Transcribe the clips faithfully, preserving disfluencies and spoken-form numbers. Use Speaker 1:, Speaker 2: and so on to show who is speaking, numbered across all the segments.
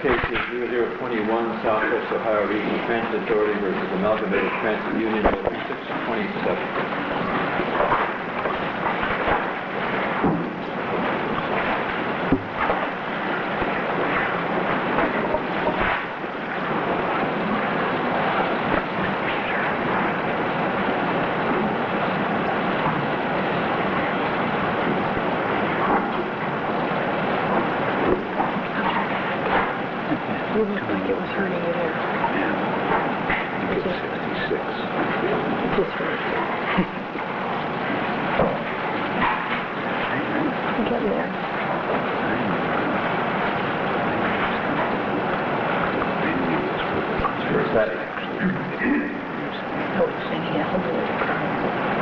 Speaker 1: case is zero zero twenty-one Southwest Ohio Regional Transit Authority versus Amalgamated Transit Union, six twenty-seven.
Speaker 2: It looked like it was hurting you there.
Speaker 3: Yeah. It was sixty-six.
Speaker 2: It just hurts. I'm getting there.
Speaker 1: Where's that?
Speaker 2: Oh, it's any element of the crime.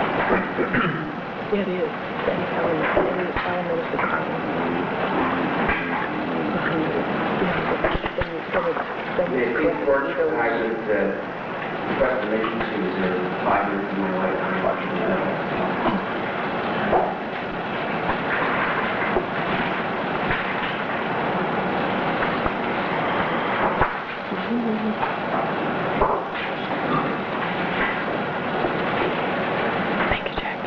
Speaker 2: It is. Any element, any element of the crime.
Speaker 4: The Supreme Court, I would uh, request an agency to reserve five minutes of my lifetime watching that.
Speaker 2: Thank you, Jack.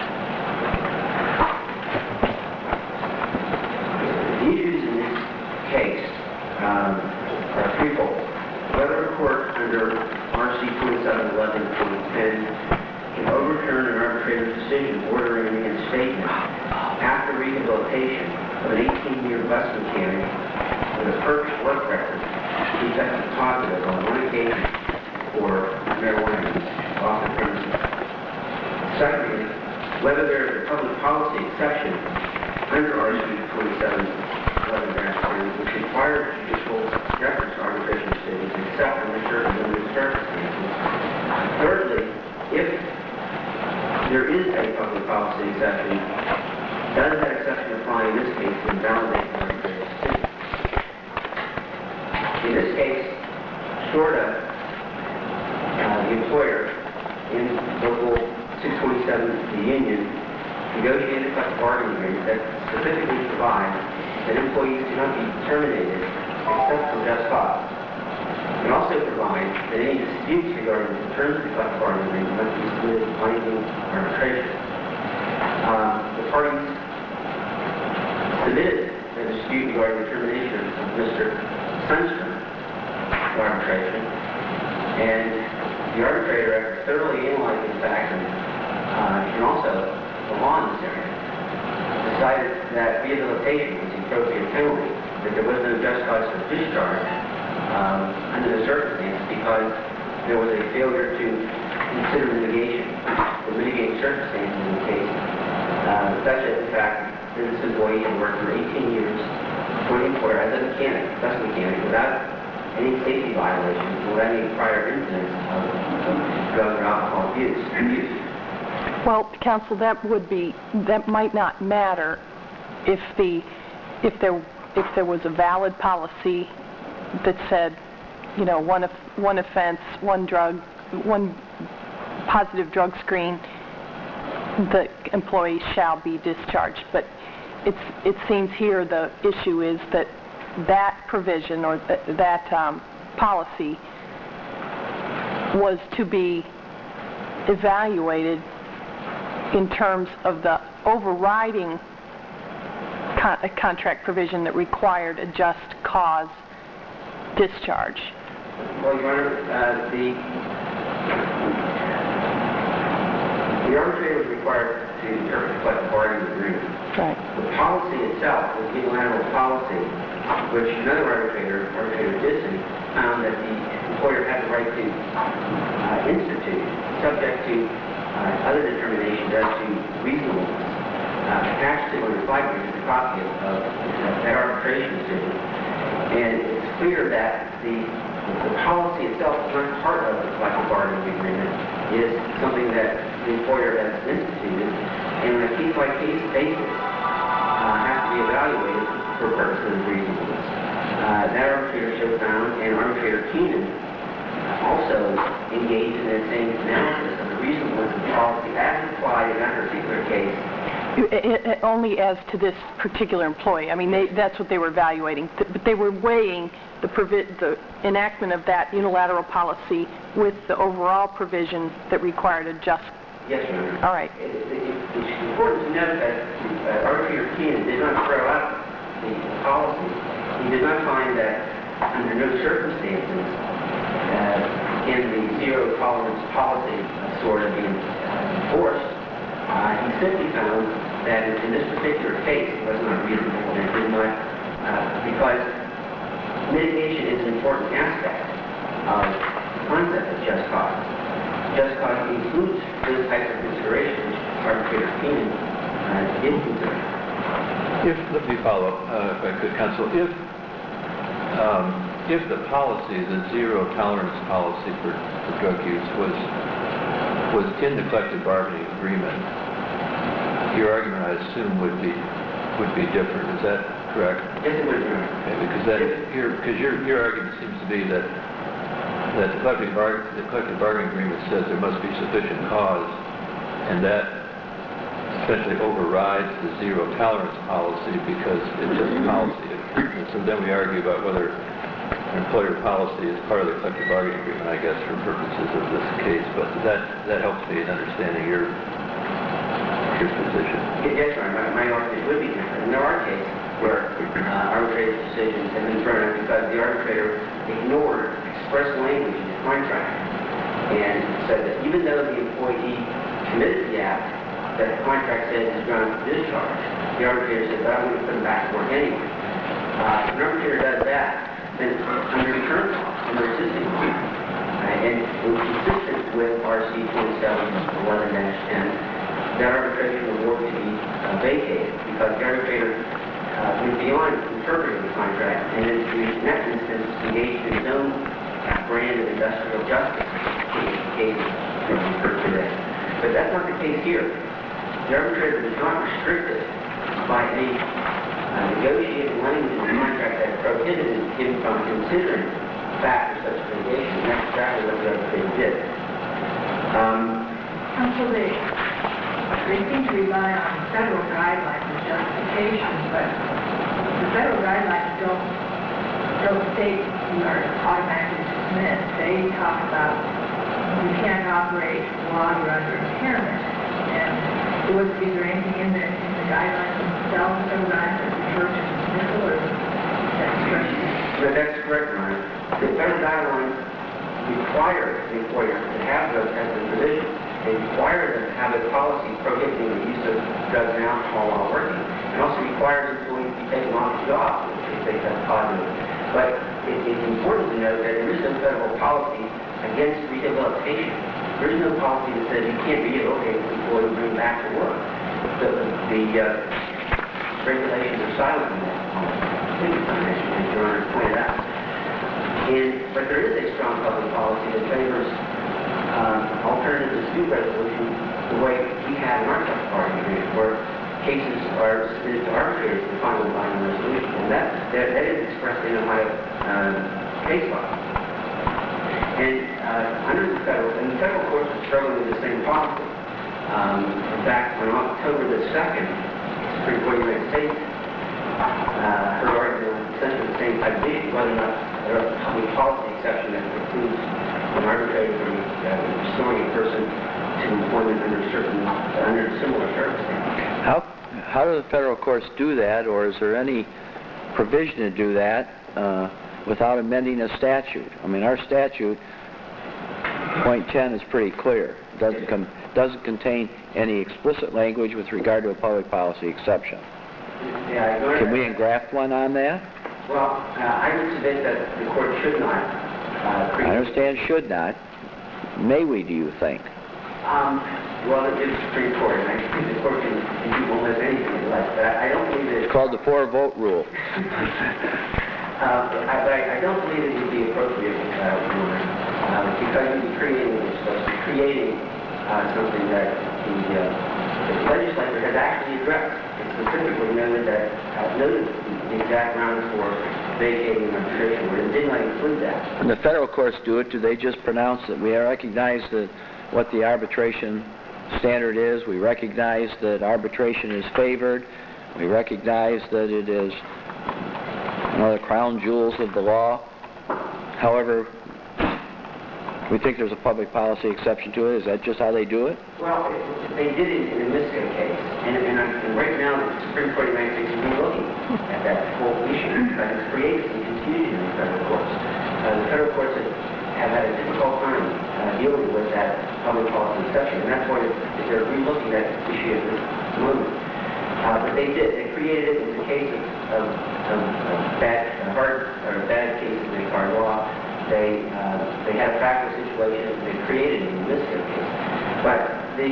Speaker 4: The issues in this case um, are threefold. Whether a court under R C twenty-seven eleven point ten can overturn an arbitrator's decision ordering reinstatement after rehabilitation of an eighteen-year bus mechanic with a perfect work record who tested positive on one occasion for marijuana use off the premises. Secondly, whether there is a public policy exception under R C twenty-seven eleven dash ten which requires judicial deference to arbitration decisions except under certain limited circumstances. Thirdly, if there is a public policy exception, does that exception apply in this case to invalidate the arbitrator's decision? In this case, SORTA, uh, the employer, in Local six twenty-seven, the union, negotiated a collective bargaining agreement that specifically provides that employees cannot be terminated except for just cause. It also provides that any disputes regarding the terms of the collective bargaining agreement must be submitted to binding arbitration. Um, the parties submitted a dispute regarding the termination of Mister Sundstrom to arbitration, and the arbitrator, after thoroughly analyzing the facts and, uh, and also the law in this area, decided that rehabilitation was the appropriate penalty, that there was no just cause for discharge um, under the circumstances because there was a failure to consider mitigation or mitigating circumstances in the case, uh, such as the fact that this employee had worked for eighteen years for the employer as a mechanic, bus mechanic, without any safety violations or any prior incidents of drug or alcohol abuse. abuse.
Speaker 2: Well, counsel, that would be, that might not matter if the, if there, if there was a valid policy that said, you know, one, one offense, one drug, one positive drug screen, the employee shall be discharged. But it's, it seems here the issue is that that provision or th that um, policy was to be evaluated in terms of the overriding con contract provision that required a just cause discharge.
Speaker 4: Well, Your Honor, uh, the, the arbitrator was required to interpret the collective bargaining agreement.
Speaker 2: Right.
Speaker 4: The policy itself was unilateral policy, which another arbitrator, arbitrator Disson, found that the employer had the right to uh, institute, subject to uh, other determinations as to reasonableness. Uh, attached to one of the five years, a copy of, of uh, that arbitration decision. And it's clear that the, the policy itself is not part of the collective bargaining agreement. It is something that the employer has instituted, and on a case-by-case basis uh, has to be evaluated for purposes of reasonableness. Uh, that arbitrator should found, and arbitrator Keenan also engaged in that same analysis of the reasonableness of the policy as applied in that particular case.
Speaker 2: It, it, only as to this particular employee. I mean, they, that's what they were evaluating. But they were weighing the provi- the enactment of that unilateral policy with the overall provision that required a just...
Speaker 4: Yes, Your Honor.
Speaker 2: All right.
Speaker 4: It- it- It's important to note that uh, Arbitrator Keenan did not throw out the policy. He did not find that under no circumstances uh, in the zero tolerance policy sort of being uh, enforced. Uh, he simply found that in this particular case it was not reasonable and it did not, uh, because mitigation is an important aspect of the concept of just cause. Just cause includes those types of considerations which Arbitrator Keenan uh, did consider.
Speaker 1: If, let me follow up, uh, if I could, Counsel. If, um, if the policy, the zero tolerance policy for, for drug use was, was in the collective bargaining agreement, your argument, I assume, would be, would be different. Is that correct?
Speaker 4: Yes, it would, Your Honor.
Speaker 1: Okay, because that, your, because your, your argument seems to be that, that the collective bar, the collective bargaining agreement says there must be sufficient cause, and that essentially overrides the zero tolerance policy because it's just a policy. And so then we argue about whether an employer policy is part of the collective bargaining agreement, I guess, for purposes of this case. But that, that helps me in understanding your, your position.
Speaker 4: Yes, Your Honor. My, my argument would be different. And there are cases where uh, arbitrator's decisions have been thrown out because the arbitrator ignored express language in the contract and said that even though the employee committed the act that the contract says is grounds for discharge, the arbitrator said, but I'm going to put him back to work anyway. Uh, if an arbitrator does that, then under current law, under existing law, uh, and consistent with R C twenty-seven eleven dash ten, that arbitration award to be uh, vacated because the arbitrator uh, went beyond interpreting the contract and in, in that instance engaged in his own uh, brand of industrial justice case that we heard today. But that's not the case here. The arbitrator was not restricted by any uh, negotiated language in the contract that prohibited him from considering factors such as litigation. And that's exactly what the arbitrator did. Um,
Speaker 5: Counsel, they, they seem to rely on federal guidelines as justification, but the federal guidelines don't, don't state you are automatically dismissed. They talk about you can't operate while you're under impairment. And was, is there anything in the, in the guidelines themselves, the federal guidelines that refer to dismissal or that discretion?
Speaker 4: But that's correct, Your Honor. The federal guidelines require the employer to have those as a provision. They require them to have a policy prohibiting the use of drugs and alcohol while working. It also requires employees to be taken off the job if they test positive. But it, it's important to note that there is no federal policy against rehabilitation. There is no policy that says you can't rehabilitate an employee and bring him back to work. The, the uh, regulations are silent on that policy, as Your Honor pointed out. And, but there is a strong public policy that favors um, alternative dispute resolution the way we have in our collective bargaining agreement, where cases are submitted to arbitrators for final binding resolution. And that, that, that is expressed in Ohio uh, case law. And uh, under the federal, and the federal courts are struggling with the same policy. Um, in fact, on October the second, the Supreme Court of the United States uh, heard argument on essentially the same type of issue, whether or not there is a public policy exception that precludes an arbitrator from uh, restoring a person to employment under certain, uh, under similar circumstances.
Speaker 3: How, how do the federal courts do that, or is there any provision to do that uh, without amending a statute? I mean, our statute, point ten, is pretty clear. It doesn't, com doesn't contain any explicit language with regard to a public policy exception.
Speaker 4: Yeah, I
Speaker 3: Can we engraft one on that?
Speaker 4: Well, uh, I would submit that the court should not. Uh,
Speaker 3: I understand should not. May we, do you think?
Speaker 4: Um, well, it is the Supreme Court, and I think the court can, can do almost anything it likes, but I, I don't believe that...
Speaker 3: It's called the four-vote rule.
Speaker 4: Uh, but I, but I, I don't believe it would be appropriate uh, uh, because you'd be creating, creating uh, something that the, uh, the legislature has actually addressed. It specifically noted that, uh, noted the exact grounds for vacating arbitration, but it did not include that.
Speaker 3: When the federal courts do it, do they just pronounce that we recognize that what the arbitration standard is, we recognize that arbitration is favored, we recognize that it is one of the crown jewels of the law, However, we think there's a public policy exception to it. Is that just how they do it?
Speaker 4: Well, it- they did it in the Misko case, and, and, I- and right now the Supreme Court of the United States is looking at that whole issue because it's created some confusion in the federal courts. Uh, the federal courts have, have had a difficult time uh, dealing with that public policy exception, and that's why they're re-looking at the issue at this moment. Uh, but they did. They created it in the case of, of, of, of bad, uh, hard or bad cases in the car law. They uh, they had a factual situation that they created in this case. But the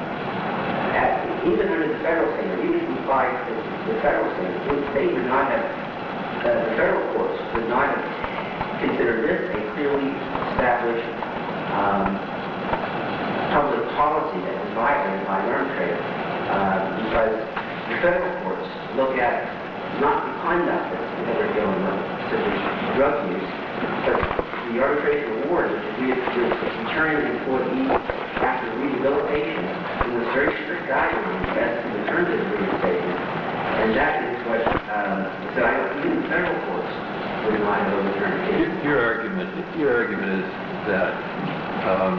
Speaker 4: uh, even under the federal standard, even if we apply the, the federal standard, they would not have uh, the federal courts would not have considered this a clearly established um, public policy that was violated by an arbitrator, uh, because the federal courts look at not the conduct that they're dealing with, such as drug use, but the arbitration award, which is returning an employee after rehabilitation, and with very strict guidelines as to the terms of the rehabilitation. And that is what, um, so I don't, even the federal courts would not have overturned the case.
Speaker 1: Your argument, your argument is that, um,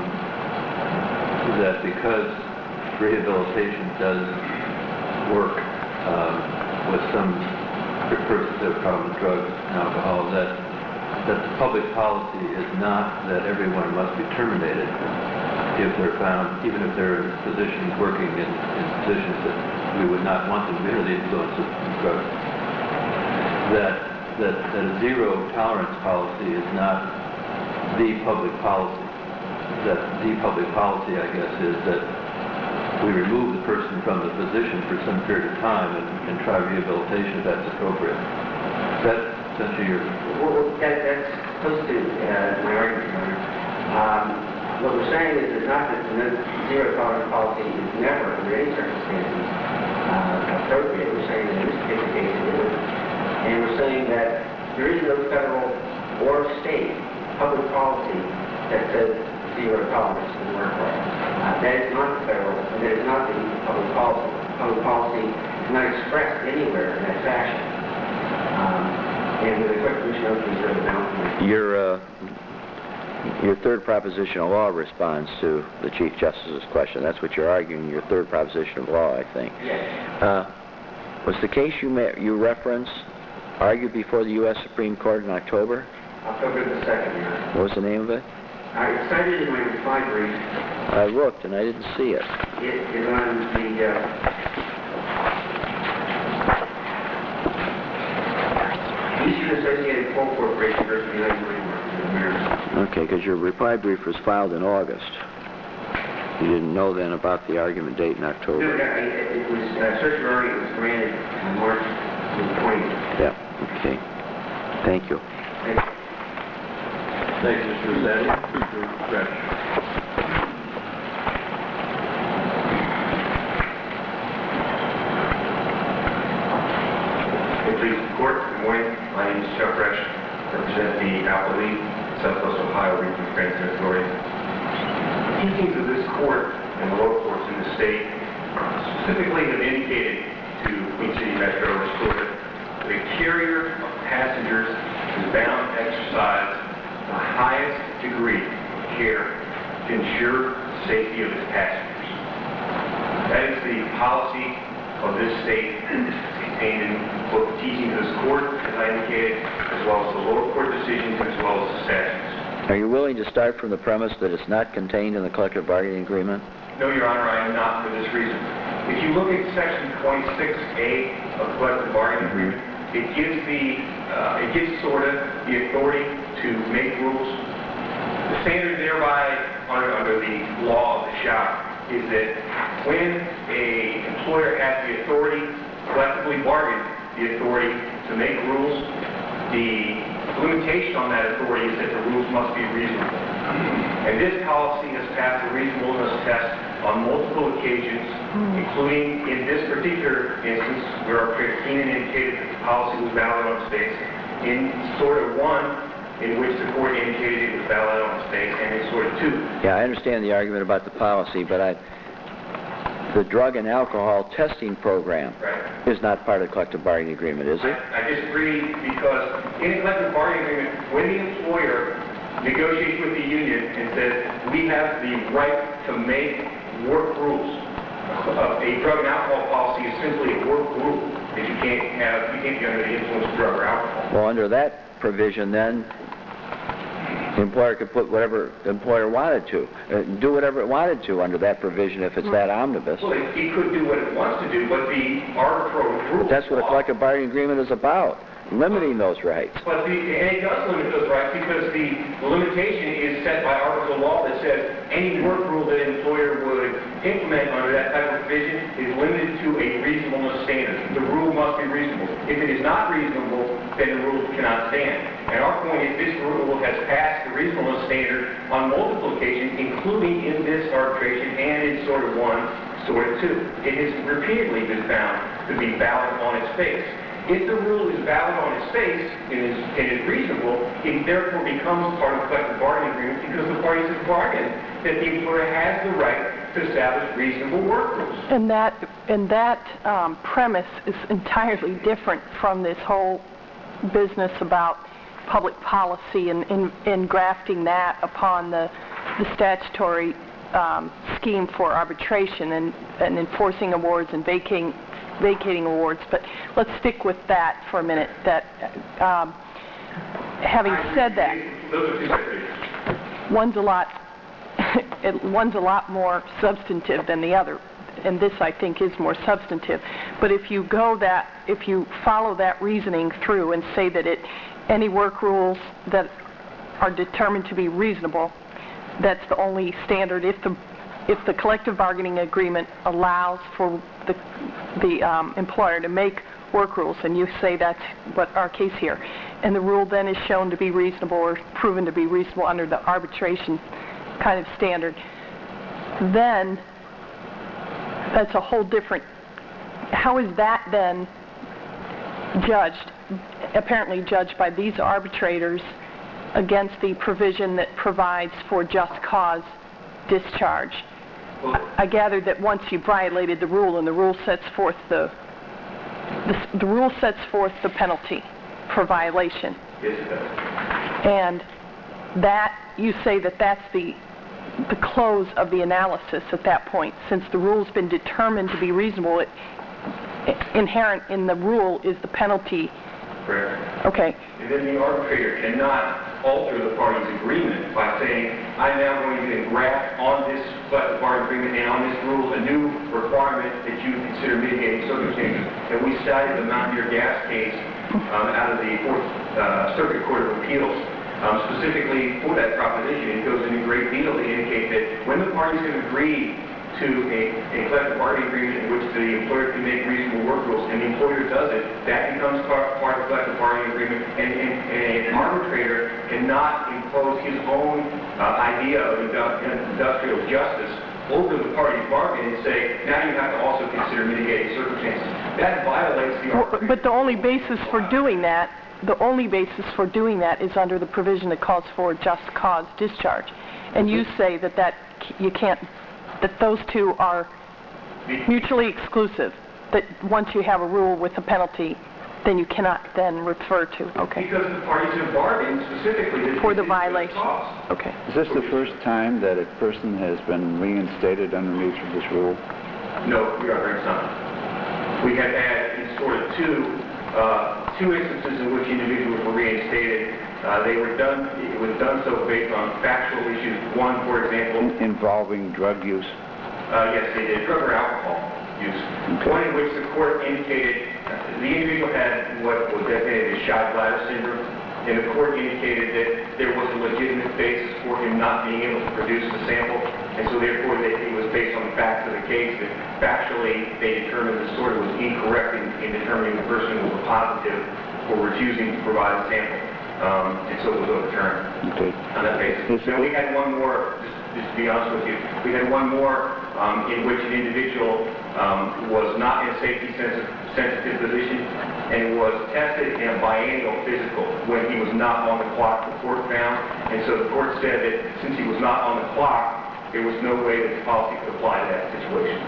Speaker 1: that because rehabilitation does work, um, with some persons that have problem with drugs and alcohol, that that the public policy is not that everyone must be terminated if they're found, even if they're in positions working in, in positions that we would not want them to be under the influence of drugs. That, that, that a zero tolerance policy is not the public policy. That the public policy, I guess, is that we remove the person from the position for some period of time and, and try rehabilitation if that's appropriate. Is that essentially your...
Speaker 4: Well, that, that's close to uh, my argument, Your Honor. Um, what we're saying is that not that the zero tolerance policy is never, under any circumstances, uh, appropriate. We're saying that in this particular case it isn't. And we're saying that there is no federal or state public policy that says zero tolerance in the workplace. Uh, that is not the federal, and that is not the public policy. Public policy is not expressed anywhere in that fashion. Um, and with a quick commission of reserve announcement.
Speaker 3: Your, uh, your third proposition of law responds to the Chief Justice's question. That's what you're arguing, your third proposition of law, I think.
Speaker 4: Yes.
Speaker 3: Uh, was the case you, ma you reference argued before the U S Supreme Court in October?
Speaker 4: October the second, Your Honor.
Speaker 3: What was the name of it?
Speaker 4: I cited in my reply brief.
Speaker 3: I looked and I didn't see it.
Speaker 4: It is on the, uh, Eastern Associated Coal Corporation versus the United Marine Workers of America.
Speaker 3: Okay, because your reply brief was filed in August. You didn't know then about the argument date in
Speaker 4: No,
Speaker 3: October.
Speaker 4: it it was, uh, certiorari was granted on March twentieth.
Speaker 3: Yeah, okay. Thank you.
Speaker 4: Thank you.
Speaker 1: Thank you, Mister Rossetti. Mister Fresh.
Speaker 6: Please, court, good morning. My name is Chuck Resch. I represent the Appalachian Southwest Ohio Regional Transit Authority. The teachings of this court and the lower courts in the state specifically have indicated to Queen City Metro Restored that a carrier of passengers is bound to exercise the highest degree of care to ensure the safety of its passengers. That is the policy of this state, contained in both the teachings of this court, as I indicated, as well as the lower court decisions, as well as the statutes.
Speaker 3: Are you willing to start from the premise that it's not contained in the collective bargaining agreement?
Speaker 6: No, Your Honor, I am not for this reason. If you look at Section twenty-six A of the collective bargaining agreement, it gives the, uh, it gives SORTA the authority to make rules. The standard thereby, under, under the law of the shop, is that when a employer has the authority, collectively bargain the authority to make rules, the limitation on that authority is that the rules must be reasonable. And this policy has passed a reasonableness test on multiple occasions, including in this particular instance where Arbitrator Keenan indicated that the policy was valid on its face, in SORTA one, in which the court indicated it was valid on its face, and in SORTA two.
Speaker 3: Yeah, I understand the argument about the policy, but I, the drug and alcohol testing program
Speaker 6: Right.
Speaker 3: is not part of the collective bargaining agreement, is it?
Speaker 6: I, I disagree because in a collective bargaining agreement, when the employer negotiates with the union and says, we have the right to make work rules. Uh, a drug and alcohol policy is simply a work rule that you can't have, you can't be under the influence of drug or alcohol.
Speaker 3: Well, under that provision, then, the employer could put whatever the employer wanted to, uh, do whatever it wanted to under that provision if it's that omnibus.
Speaker 6: Well, it, it could do what it wants to do, but the arbitrary rules...
Speaker 3: But that's what a collective bargaining agreement is about, limiting those rights.
Speaker 6: But the, and it does limit those rights because the, the limitation is set by article law that says any work rule that an employer would implement under that type of provision is limited to a reasonableness standard. The rule must be reasonable. If it is not reasonable, then the rule cannot stand. And our point is this rule has passed the reasonableness standard on multiple occasions, including in this arbitration and in sort of one, sort of two. It has repeatedly been found to be valid on its face. If the rule is valid on its face and is, and is reasonable, it therefore becomes part of the collective bargaining agreement because the parties have bargained that the employer has the right to establish reasonable work rules.
Speaker 2: And that, and that um, premise is entirely different from this whole business about public policy and, and, and grafting that upon the, the statutory um, scheme for arbitration and, and enforcing awards and vacating vacating awards, but let's stick with that for a minute. That, um, having said that, one's a lot, it, one's a lot more substantive than the other, and this I think is more substantive. But if you go that, if you follow that reasoning through and say that it, any work rules that are determined to be reasonable, that's the only standard. If the If the collective bargaining agreement allows for the, the um, employer to make work rules, and you say that's what our case here, and the rule then is shown to be reasonable or proven to be reasonable under the arbitration kind of standard, then that's a whole different, how is that then judged, apparently judged by these arbitrators against the provision that provides for just cause discharge? I gathered that once you violated the rule, and the rule sets forth the, the, the rule sets forth the penalty for violation.
Speaker 6: Yes, it does.
Speaker 2: And that, you say that that's the, the close of the analysis at that point. Since the rule's been determined to be reasonable, it, inherent in the rule is the penalty.
Speaker 6: Correct.
Speaker 2: Okay.
Speaker 6: And then the arbitrator cannot alter the party's agreement by saying, I'm now going to engraft on this collective bargaining agreement and on this rule a new requirement that you consider mitigating circumstances. And we cited the Mount Dear gas case um, out of the Fourth uh, Circuit Court of Appeals, um, specifically for that proposition. It goes into great detail to indicate that when the parties have agreed to a, a collective bargaining agreement in which the employer can make reasonable work rules, and the employer does it, that becomes part, part of the collective bargaining agreement, and, and, and an arbitrator cannot impose his own uh, idea of industrial justice over the party's bargain and say, now you have to also consider mitigating circumstances. That violates the arbitration.
Speaker 2: But the only basis for doing that, the only basis for doing that is under the provision that calls for just cause discharge. And you say that, that you can't, that those two are mutually exclusive, that once you have a rule with a penalty, then you cannot then refer to, okay.
Speaker 6: Because the parties have bargained specifically
Speaker 2: for the violation. Okay.
Speaker 7: Is this the first time that a person has been reinstated underneath this rule?
Speaker 6: No, Your Honor, it's not. We have had in sort of two, uh, two instances in which individuals were reinstated. Uh, they were done, it was done so based on factual issues. One, for example...
Speaker 7: In- involving drug use?
Speaker 6: Uh, yes, they did. Drug or alcohol use.
Speaker 7: Okay.
Speaker 6: One in which the court indicated uh, the individual had what was designated as shy bladder syndrome, and the court indicated that there was a legitimate basis for him not being able to produce the sample, and so therefore that it was based on the facts of the case that factually they determined the sort was incorrect in, in determining the person was positive for refusing to provide a sample. Um, and so it was overturned
Speaker 7: Okay.
Speaker 6: on that basis. Now, we had one more, just, just to be honest with you, we had one more um, in which an individual um, was not in a safety-sensitive sensitive position and was tested in a biennial physical when he was not on the clock, the court found. And so the court said that since he was not on the clock, there was no way that the policy could apply to that situation.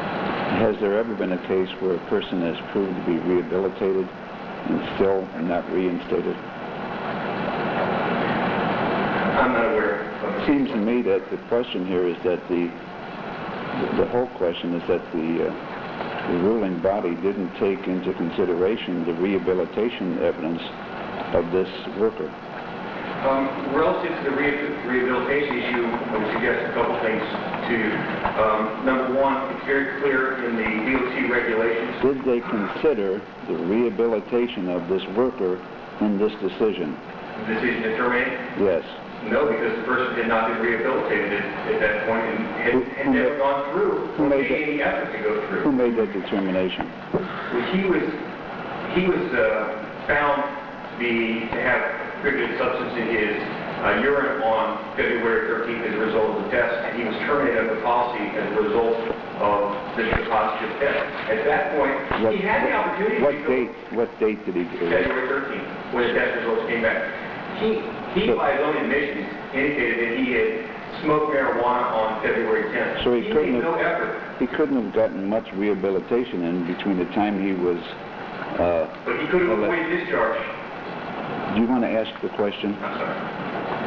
Speaker 7: Has there ever been a case where a person has proved to be rehabilitated and still not reinstated?
Speaker 6: Uh, I'm not aware of
Speaker 7: It
Speaker 6: it.
Speaker 7: seems to me that the question here is that the, the whole question is that the, uh, the ruling body didn't take into consideration the rehabilitation evidence of this worker.
Speaker 6: Um, relative to the re- rehabilitation issue, I would suggest a couple things to you. Um, number one, it's very clear in the D O T regulations.
Speaker 7: Did they consider the rehabilitation of this worker in this decision?
Speaker 6: The decision to terminate?
Speaker 7: Yes.
Speaker 6: No, because the person had not been rehabilitated at, at that point and had,
Speaker 7: Who-
Speaker 6: had
Speaker 7: who
Speaker 6: never
Speaker 7: made-
Speaker 6: gone through
Speaker 7: who
Speaker 6: or
Speaker 7: made
Speaker 6: made
Speaker 7: that-
Speaker 6: any effort to go through.
Speaker 7: Who made that determination?
Speaker 6: Well, he was, he was uh, found to be, to have contributed substance in his uh, urine on February thirteenth as a result of the test, and he was terminated under the policy as a result of this positive test. At that point,
Speaker 7: What-
Speaker 6: he had the opportunity
Speaker 7: What
Speaker 6: to go
Speaker 7: date, what date did he do it?
Speaker 6: February thirteenth, when the test results came back. He, he by his own admission, indicated that he had smoked marijuana on February tenth.
Speaker 7: So he couldn't
Speaker 6: made no
Speaker 7: have-
Speaker 6: effort,
Speaker 7: He couldn't have gotten much rehabilitation in between the time he was, uh,
Speaker 6: but he could have
Speaker 7: Well,
Speaker 6: avoided discharge.
Speaker 7: do you want to ask the question?
Speaker 6: I'm sorry.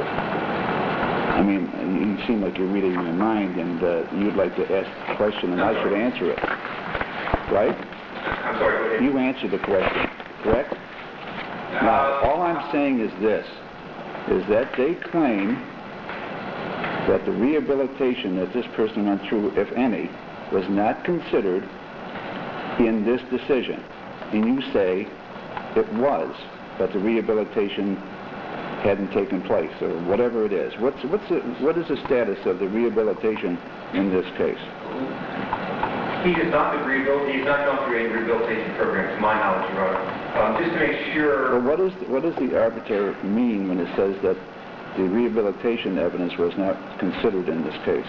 Speaker 7: I mean, you seem like you're reading my mind, and uh, you'd like to ask the question, and I should answer it. Right?
Speaker 6: I'm sorry, go ahead.
Speaker 7: You answered the question, correct? Now, all I'm saying is this, is that they claim that the rehabilitation that this person went through, if any, was not considered in this decision. And you say it was, but the rehabilitation hadn't taken place, or whatever it is. What's, what's the, what is the status of the rehabilitation in this case?
Speaker 6: He has not been rehabilitated, he's not gone through any rehabilitation program, to my knowledge, Your Honor. Um, just to make
Speaker 7: Well,
Speaker 6: sure,
Speaker 7: what, is, what does the arbiter mean when it says that the rehabilitation evidence was not considered in this case?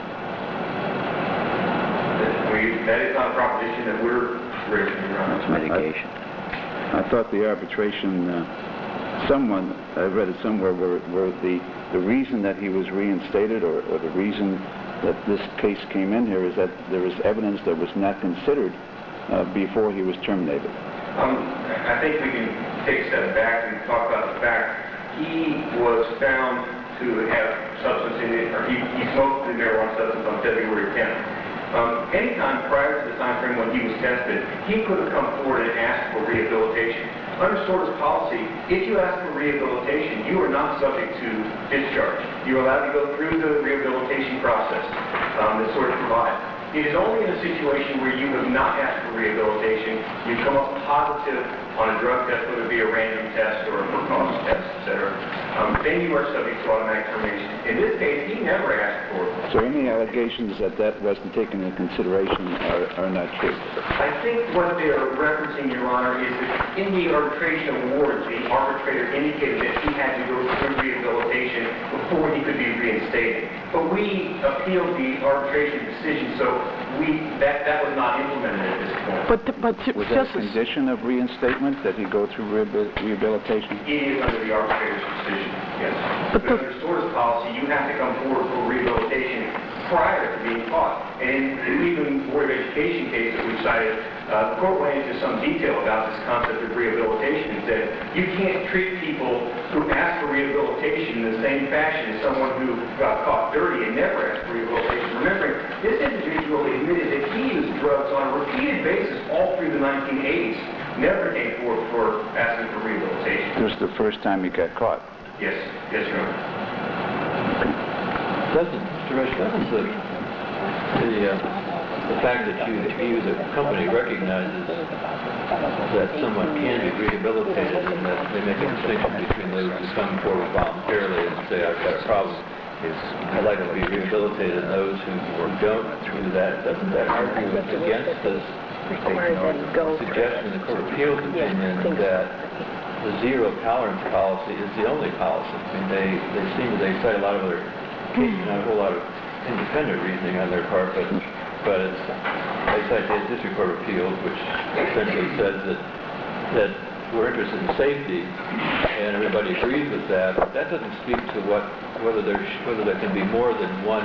Speaker 6: that we, that is not a proposition that we're raising, Your Honor.
Speaker 3: It's mitigation.
Speaker 7: I thought the arbitration, uh, someone, I read it somewhere, where, where the, the reason that he was reinstated, or, or the reason that this case came in here, is that there was evidence that was not considered uh, before he was terminated.
Speaker 6: Um, I think we can take a step back and talk about the fact he was found to have substance in it, or he, he smoked the marijuana substance on February tenth. Um, anytime prior to the time frame when he was tested, he could have come forward and asked for rehabilitation. Under SORTA's policy, if you ask for rehabilitation, you are not subject to discharge. You're allowed to go through the rehabilitation process um, that SORTA provides. It is only in a situation where you have not asked for rehabilitation, you come up positive on a drug test, whether it be a random test or a for-cause test, et cetera, um, then you are subject to automatic termination. In this case, he never asked for it.
Speaker 7: So any allegations that that wasn't taken into consideration are, are not true?
Speaker 6: I think what they're referencing, Your Honor, is that in the arbitration awards, the arbitrator indicated that he had to go through rehabilitation before he could be reinstated. But we appealed the arbitration decision, so we that that was not implemented at this point.
Speaker 2: But, th- but ju-
Speaker 7: Was that a
Speaker 2: just, as-
Speaker 7: condition of reinstatement, that he go through rehabil- rehabilitation?
Speaker 6: It is under the arbitrator's decision, yes.
Speaker 2: But
Speaker 6: But
Speaker 2: the-
Speaker 6: under SORTA's policy, you have to come forward for rehabilitation prior to being caught. And in even Board of Education case that we cited, uh, the court went into some detail about this concept of rehabilitation and said you can't treat people who ask for rehabilitation in the same fashion as someone who got caught dirty and never asked for rehabilitation. Remembering, this individual admitted that he used drugs on a repeated basis all through the nineteen eighties, never came forward for asking for rehabilitation.
Speaker 7: This was the first time he got caught.
Speaker 6: Yes, yes, Your Honor.
Speaker 1: Doesn't, Mister Rush, doesn't the, the, uh, the fact that you, you, the company recognizes that someone can be rehabilitated and that they make a distinction between those who come forward voluntarily and say, I've got a problem, is I'd like to be rehabilitated, and those who don't do that, doesn't that argue against this suggestion in the Court of Appeals opinion that the zero tolerance policy is the only policy? I mean, they, they seem to, they cite a lot of other cases, not a whole lot of independent reasoning on their part, but, but it's, they cite the District Court of Appeals, which essentially says that, that we're interested in safety, and everybody agrees with that, but that doesn't speak to what, whether there, whether there can be more than one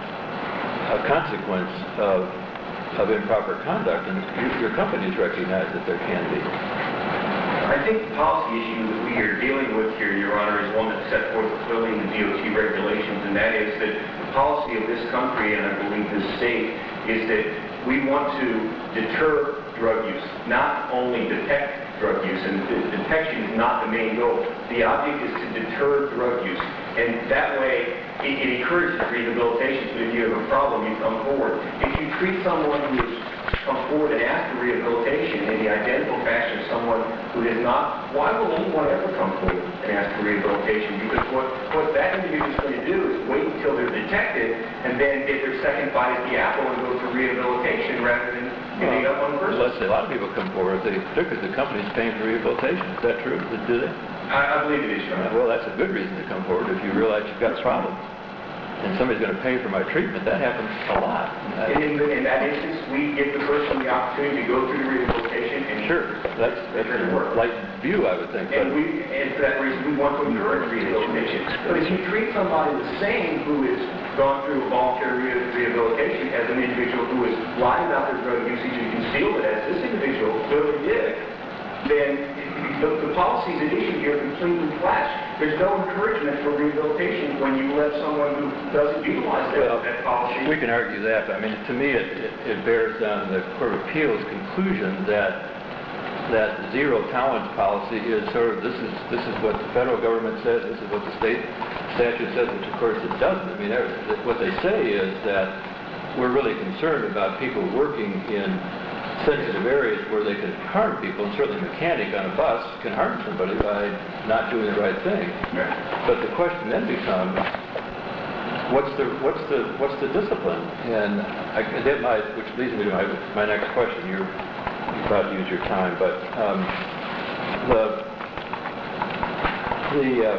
Speaker 1: a consequence of, of improper conduct, and your, your companies recognize that there can be.
Speaker 6: I think the policy issue that we are dealing with here, Your Honor, is one that's set forth clearly in the D O T regulations, and that is that the policy of this country, and I believe this state, is that we want to deter drug use, not only detect drug use, and the detection is not the main goal. The object is to deter drug use, and that way it, it encourages rehabilitation, so if you have a problem, you come forward. If you treat someone who has come forward and ask for rehabilitation in the identical fashion of someone who is not, why will anyone ever come forward and ask for rehabilitation? Because what, what that individual is going to do is wait until they're detected and then get their second bite at the apple and go for rehabilitation rather than giving up on the first.
Speaker 1: Let's say a lot of people come forward, they, particularly the company's paying for rehabilitation. Is that true? Do they?
Speaker 6: I, I believe it is, Your Honor.
Speaker 1: Well, that's a good reason to come forward if you realize you've got a problem. And somebody's going to pay for my treatment. That happens a lot.
Speaker 6: In, in, in that instance, we give the person the opportunity to go through the rehabilitation and
Speaker 1: Sure, that's, that's a light view, I would think.
Speaker 6: And we, and for that reason, we want to encourage rehabilitation. But if you treat somebody the same who has gone through a voluntary re rehabilitation as an individual who has lied about their drug usage and concealed it, as this individual clearly did, then the, the policies at issue here completely clash. There's no encouragement for rehabilitation when you let someone who doesn't utilize that,
Speaker 1: well,
Speaker 6: that policy.
Speaker 1: We can argue that, but I mean, to me, it, it, it bears on the Court of Appeals' conclusion that that the zero tolerance policy is sort of, this is this is what the federal government says, this is what the state statute says, which of course it doesn't. I mean, what they say is that we're really concerned about people working in sensitive areas where they can harm people, and certainly a mechanic on a bus can harm somebody by not doing the right thing.
Speaker 6: Right.
Speaker 1: But the question then becomes, what's the what's the what's the discipline? And I, that might, which leads me to my my next question. You're you about to use your time, but um, the the uh,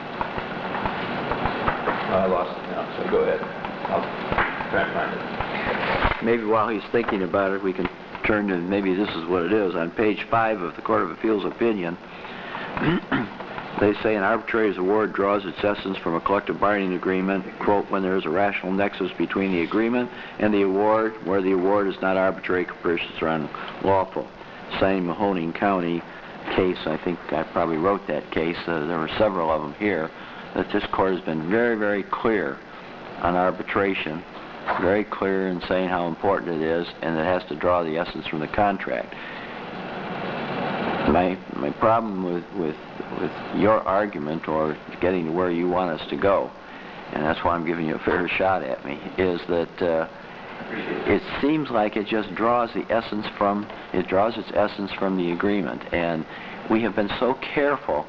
Speaker 1: I lost it now. So go ahead. I'll try and find it.
Speaker 3: Maybe while he's thinking about it, we can turn to, maybe this is what it is. On page five of the Court of Appeals opinion, they say an arbitrator's award draws its essence from a collective bargaining agreement, quote, when there is a rational nexus between the agreement and the award, where the award is not arbitrary, capricious, or unlawful. Citing Mahoning County case, I think I probably wrote that case, uh, there were several of them here, that this court has been very, very clear on arbitration, very clear in saying how important it is, and it has to draw the essence from the contract. My my problem with, with, with your argument, or getting to where you want us to go, and that's why I'm giving you a fair shot at me, is that uh, it seems like it just draws the essence from, it draws its essence from the agreement. And we have been so careful,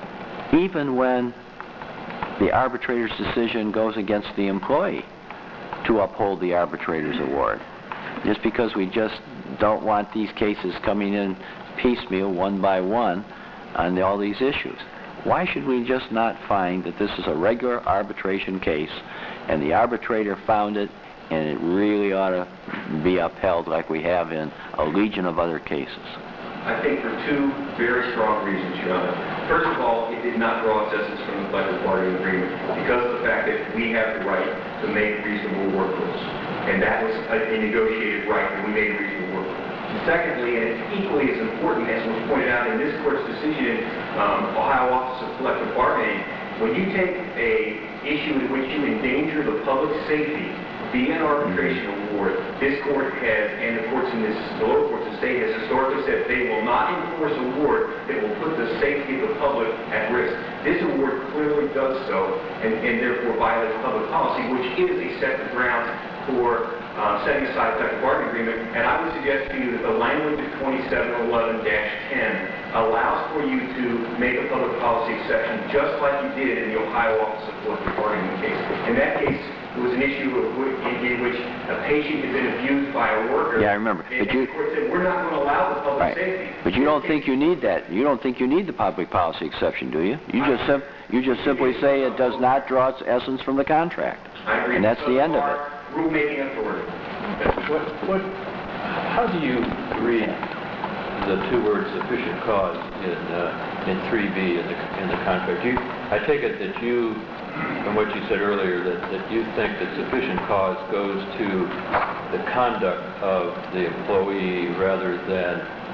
Speaker 3: even when the arbitrator's decision goes against the employee, to uphold the arbitrator's award. Just because we just don't want these cases coming in piecemeal, one by one, on all these issues. Why should we just not find that this is a regular arbitration case, and the arbitrator found it, and it really ought to be upheld like we have in a legion of other cases?
Speaker 6: I think for two very strong reasons, Your Honor. First of all, it did not draw its essence from the collective bargaining agreement because of the fact that we have the right to make reasonable work rules. And that was a, a negotiated right, and we made reasonable work rules. Secondly, and it's equally as important as was pointed out in this court's decision, um, Ohio Office of Collective Bargaining, when you take a issue in which you endanger the public safety via an arbitration award, this court has, and the courts in this, the lower courts of the state has historically said they will not enforce an award that will put the safety of the public at risk. This award clearly does so, and, and therefore violates public policy, which is a set of grounds for uh, setting aside the collective bargaining agreement. And I would suggest to you that the language of twenty-seven eleven dash ten allows for you to make a public policy exception just like you did in the Ohio Office of Collective Bargaining case. In that case, it was an issue of which, in, in which a patient had been abused by a worker.
Speaker 3: Yeah, I remember.
Speaker 6: And
Speaker 3: but you,
Speaker 6: the court said, we're not going to allow the public
Speaker 3: right.
Speaker 6: safety.
Speaker 3: But you don't think you need that. You don't think you need the public policy exception, do you? You just sim you just simply say it does not draw its essence from the contract.
Speaker 6: I agree.
Speaker 3: And that's the end of it.
Speaker 6: Rulemaking authority.
Speaker 1: What, what, how do you read the two words sufficient cause in uh, in three B in the in the contract? You, I take it that you, from what you said earlier, that, that you think that sufficient cause goes to the conduct of the employee rather than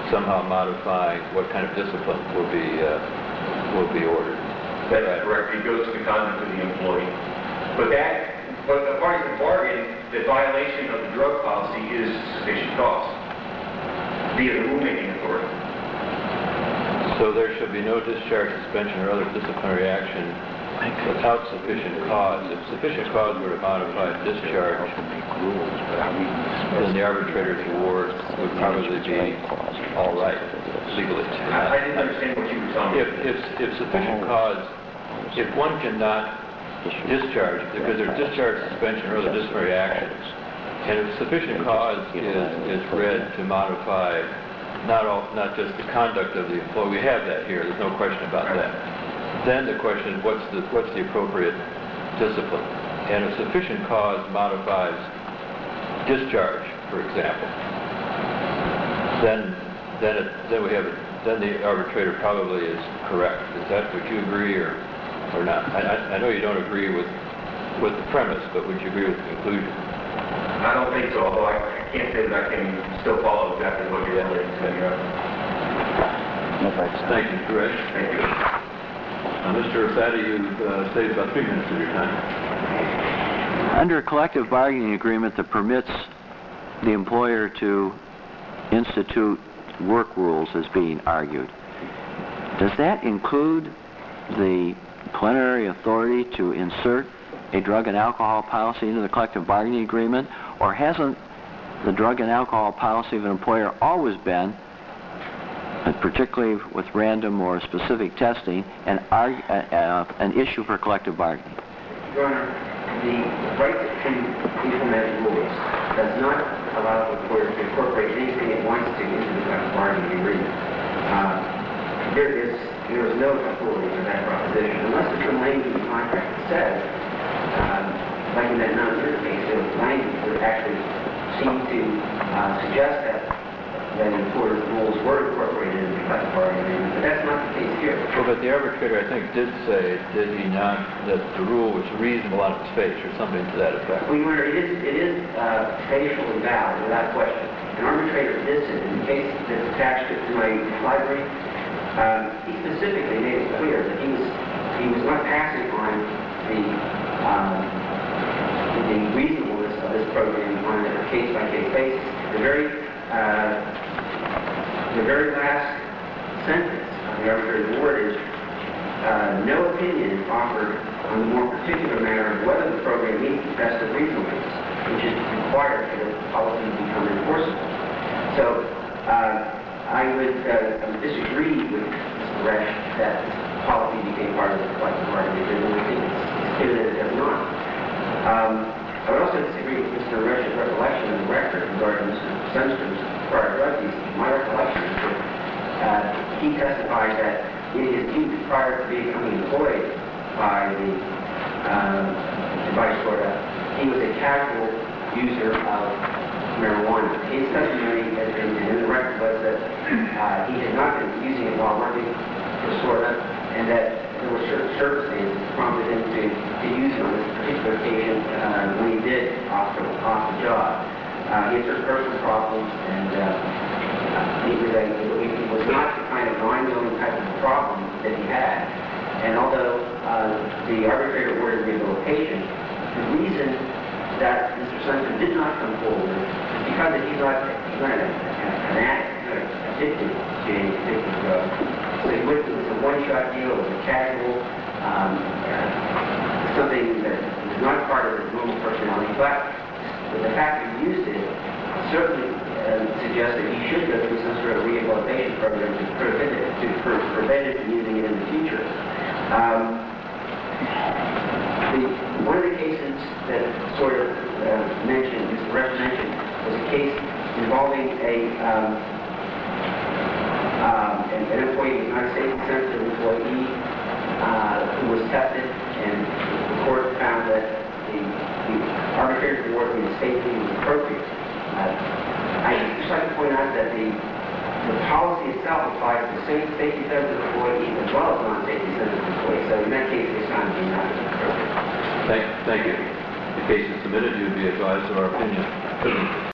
Speaker 1: somehow modifying what kind of discipline will be, uh, will be ordered.
Speaker 6: That's correct. It goes to the conduct of the employee. But that, but the parties of the bargain, the violation of the drug policy is sufficient cause via the rulemaking authority.
Speaker 1: So there should be no discharge, suspension, or other disciplinary action without sufficient cause. If sufficient cause were to modify discharge, then the arbitrator's award would probably be all right legally.
Speaker 6: I, I didn't understand what you were telling me.
Speaker 1: If, if, if sufficient cause, if one cannot discharge because there's discharge, suspension, or other disciplinary actions, and if sufficient cause is, is read to modify not all, not just the conduct of the employee, we have that here, there's no question about that. Then the question is, what's the, what's the appropriate discipline? And if sufficient cause modifies discharge, for example, then, then, it, then we have, then the arbitrator probably is correct. Is that, would you agree or, or not? I, I, I know you don't agree with, with the premise, but would you agree with the conclusion?
Speaker 6: I don't think so, although I, I can't say that I can still follow exactly what you're saying.
Speaker 1: Thank you, Greg.
Speaker 6: Thank you.
Speaker 1: Uh, Mister Rosati, you've uh, saved about three minutes of your time.
Speaker 3: Under a collective bargaining agreement that permits the employer to institute work rules as being argued, does that include the plenary authority to insert a drug and alcohol policy into the collective bargaining agreement, or hasn't the drug and alcohol policy of an employer always been, and particularly with random or specific testing, an, arg- uh, uh, an issue for collective bargaining?
Speaker 4: Your Honor, the right to implement rules does not allow the employer to incorporate anything it wants to into the collective bargaining agreement. Uh, there is there is no authority for that proposition unless there's some language in the contract that says, um, like in that non-interface, the language would actually seem to uh, suggest that that employer's rules were incorporated into the collective bargaining agreement, but that's not the case here.
Speaker 1: Well, but the arbitrator, I think, did say, did he not, that the rule was reasonable on its face, or something to that effect?
Speaker 4: Well, Your Honor, it is, it is uh, facially valid, without question. An arbitrator did say, in the case that's attached to my library, um, he specifically made it clear that he was he was not passing on the um, the reasonableness of this program on a case-by-case basis. The very uh, the very last sentence of the arbitrator's award is uh, no opinion offered on the more particular matter of whether the program meets the test of reasonableness, which is required for the policy to become enforceable. So uh, I would uh, disagree with Mister Resch that this policy became part of the collective bargaining agreement. I think it's clear that it does not. Um, I would also disagree with Mister Resch's recollection of the record regarding Mister Sundstrom's prior drug use. My recollection is that uh, he testified that in his youth, prior to becoming employed by the um, Vice Florida, he was a casual user of marijuana. His testimony has been, and in the record was that uh, he had not been using it while working for Florida, and that there were certain circumstances that prompted him to, to use it on this particular occasion uh, when he did off the, off the job. Uh, he had certain personal problems, and uh, it, was a, it was not the kind of ongoing type of problem that he had. And although uh, the arbitrator ordered rehabilitation, the reason that Mister Sundstrom did not come forward is because he's not, he's not an, an addict, he's not addicted to a particular drug. So it was a one-shot deal, it was a casual, um, uh, something that was not part of his normal personality, but with the fact that he used it certainly uh, suggests that he should go through some sort of rehabilitation program to prevent it, to pre prevent it from using it in the future. Um, the, one of the cases that sort of uh, mentioned, Mister Resch mentioned, was a case involving a um, um, an, an employee, an United States sensitive employee, uh, who was tested, and the court found that the, the arbitrator's award in the state was appropriate. Uh, I'd just like to point out that the the policy itself applies to the same safety sensitive employees as well as non-safety sensitive employees. So in that case, it's not being appropriate.
Speaker 1: Thank, thank you. The case is submitted. You would be advised of our opinion.